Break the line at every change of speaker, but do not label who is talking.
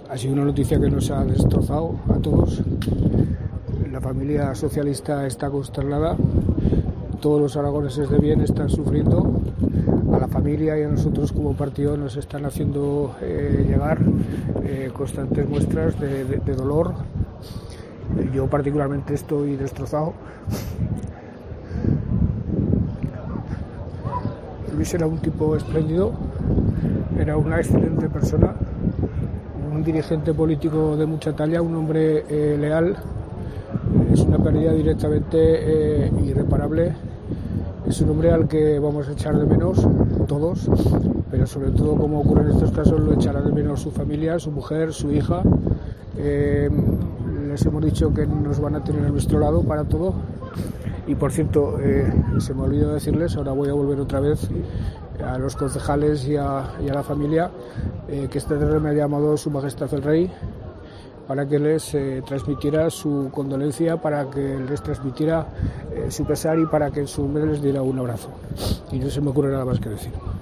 Ha sido una noticia que nos ha destrozado a todos. La familia socialista está consternada. Todos los aragoneses de bien están sufriendo. A la familia y a nosotros como partido nos están haciendo llegar constantes muestras de dolor. Yo particularmente estoy destrozado. Luis era un tipo espléndido, era una excelente persona, un dirigente político de mucha talla, un hombre leal. Es una pérdida directamente irreparable. Es un hombre al que vamos a echar de menos todos, pero sobre todo, como ocurre en estos casos, lo echará de menos su familia, su mujer, su hija. Les hemos dicho que nos van a tener a nuestro lado para todo. Y por cierto, se me olvidó decirles, ahora voy a volver otra vez a los concejales y a la familia, que esta tarde me ha llamado Su Majestad el Rey para que les transmitiera su condolencia, para que les transmitiera su pesar y para que en su nombre les diera un abrazo. Y no se me ocurre nada más que decir.